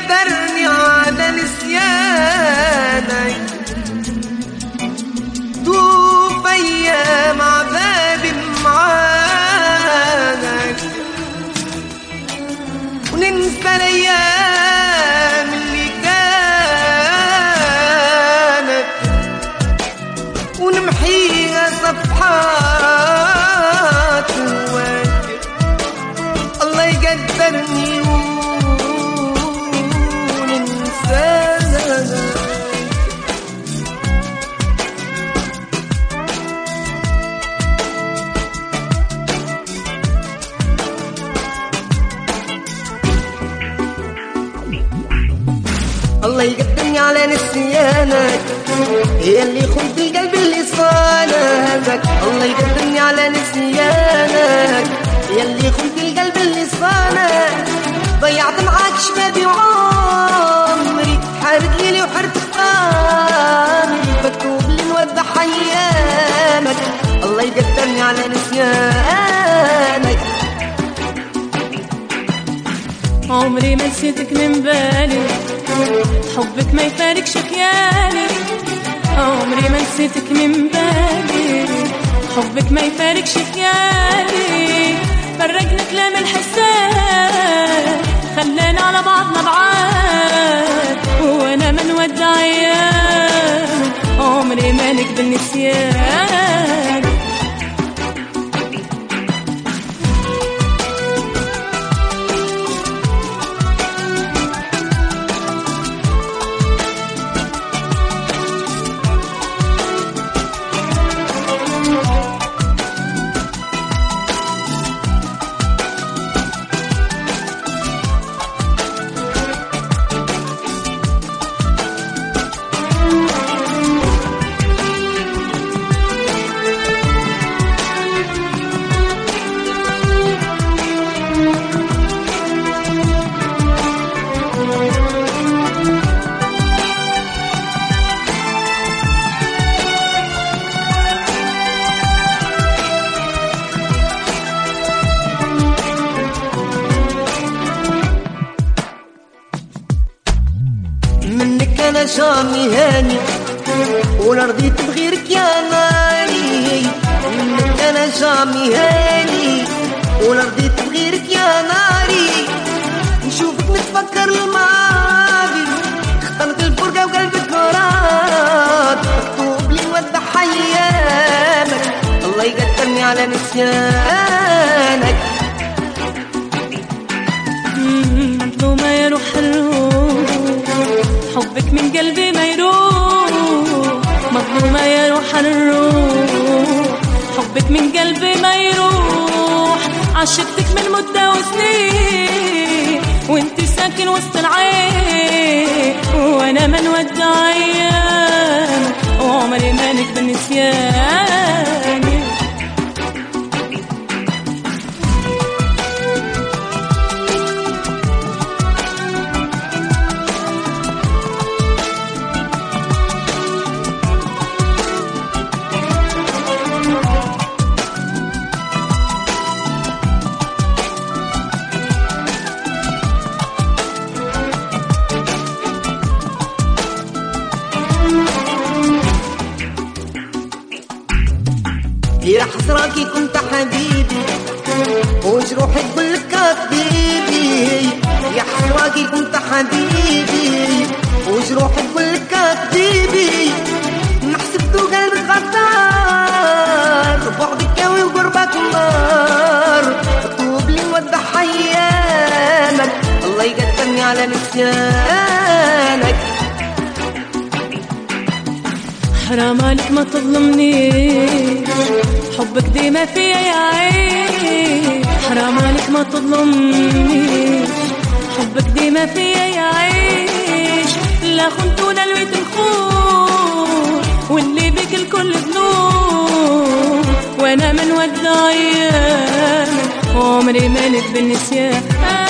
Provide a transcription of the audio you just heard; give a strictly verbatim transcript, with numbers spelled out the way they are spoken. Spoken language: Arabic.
قدرني على نسيانك، دوب أيام عذابي معاك، وننسى الأيام اللي كانت، ونمحيها صفحات جواك. الله يقدرني وننساك. الله يقدرني على نسيانك، هي اللي خنت القلب اللي صانك. الله يقدرني على نسيانك، هي اللي خنت القلب اللي صانك. ضيعت معاك شبابي وعمري، حارت ليلي وحرت قامري، مكتوب لي نودع ايامك. الله يقدرني على نسيانك. عمري ما نسيتك من بالي، حبك ما يفارقش خيالي. عمري ما نسيتك من بالي، حبك ما يفارقش خيالي. فرقنا كلام الحساب، خلانا على بعضنا بعاد، وانا ما نودع ايام. عمري ما نقبل نسيان. منك انا شامي هاني، وانا رضيت بغيرك يا ناري. منك انا شامي هاني، وانا رضيت بغيرك يا ناري. نشوفك نتفكر الماضي، اخترت الفرقة وقلبك مراد، مكتوب لي نودع ايامك. الله يقدرني على نسيانك. مظلومة يا روح الروح، حبك من قلبي ما يروح. مظلومة يا روح الروح، حبك من قلبي ما يروح. عشقتك من مدة وسنين، وانت ساكن وسط العين، وانا ما نودع ايامك. وعمري ما نقبل نسيانك. يا حسراكي كنت حبيبي، وجروحي تقولك كذبي. يا حسراكي كنت حبيبي، وجروحي تقولك كذبي. نحسبتو قلبك غدار، بعدك قوي وقربك نار، مكتوب لي نودع ايامك. الله يقدرني على نسيانك. حرام عليك ما تظلمنيش، حبك ديما فيا يا عيني. حرام عليك ما تظلمنيش، حبك ديما فيا يا عيش. لا خنت ولا لويت الخون، واللي بك الكل ذنوب، وانا من ودع ايامك. عمري ما نقبل نسيان.